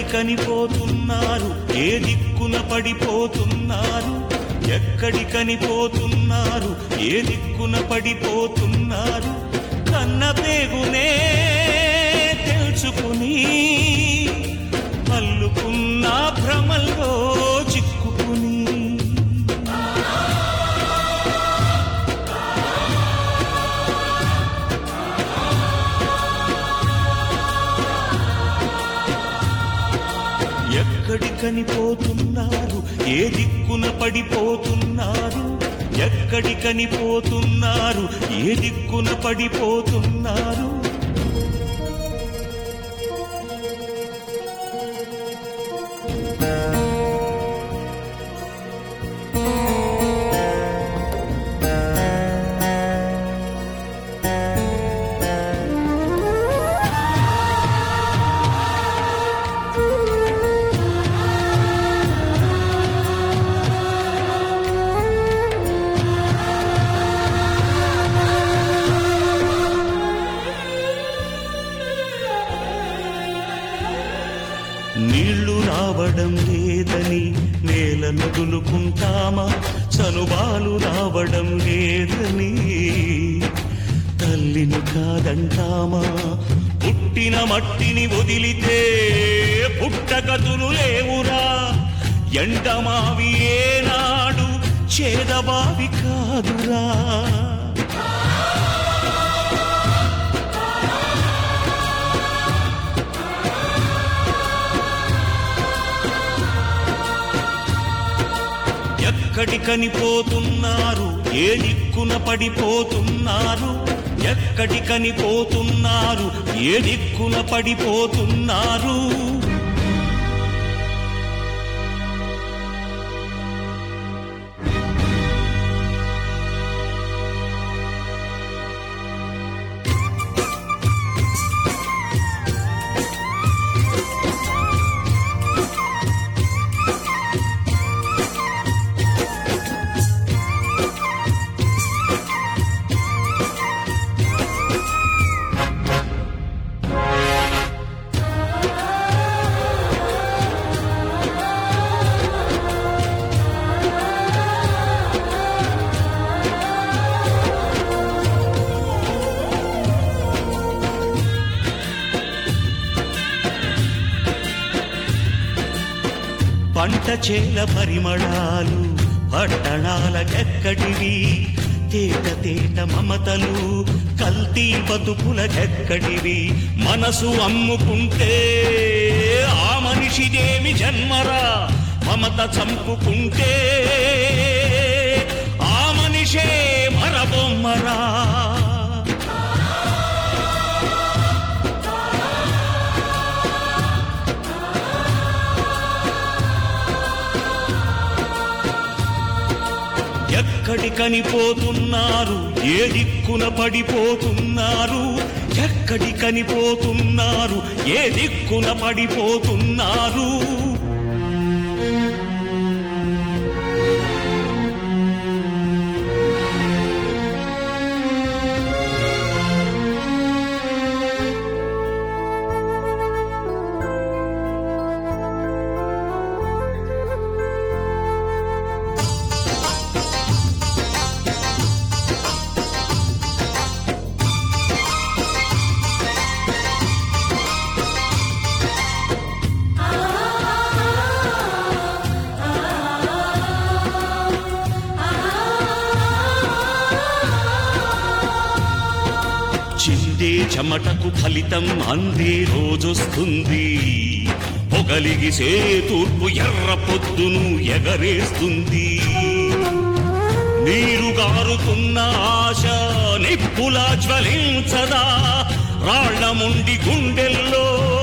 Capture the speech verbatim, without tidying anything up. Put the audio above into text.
కనిపోతున్నారు, ఏ దిక్కున పడిపోతున్నారు, ఎక్కడికని పోతున్నారు, ఏ దిక్కున పడిపోతున్నారు, కన్న పేగునే తెలుసుకుని అల్లుకున్న భ్రమల్లో చిక్కుకుని ఎక్కడికని పోతున్నారు, ఏ దిక్కున పడిపోతున్నారు, ఎక్కడికని పోతున్నారు, ఏ దిక్కున పడిపోతున్నారు. నీళ్లు రావడం లేదని నేలను దులుకుంటామా, చనుబాలు రావడం లేదని తల్లిని కాదంటామా, పుట్టిన మట్టిని వదిలితే పుట్టగతులు లేవురా, ఎండమావి ఏనాడు చేదబావి కాదురా. ఎక్కడికని పోతున్నారు, ఏ దిక్కున పడిపోతున్నారు, ఎక్కడికని పోతున్నారు, ఏ దిక్కున పడిపోతున్నారు. పంట చేల పరిమళాలు పట్టణాలకెక్కడివి, తేట తేట మమతలు కల్తీ బతుకులకెక్కడివి. మనసు అమ్ముకుంటే ఆ మనిషిదేమి జన్మరా, మమత చంపుకుంటే ఆ మనిషే మరబొమ్మరా. ఎక్కడికని పోతున్నారు, ఏ దిక్కున పడిపోతున్నారు, ఎక్కడికని పోతున్నారు, ఏ దిక్కున పడిపోతున్నారు. చిందే చెమటకు ఫలితం అందే రోజొస్తుంది, పొగలిగిసే తూర్పు ఎర్ర పొద్దును ఎగరేస్తుంది. నీరు గారుతున్న ఆశ నిప్పులా జ్వలించదా, రాళ్ల ముండి గుండెల్లో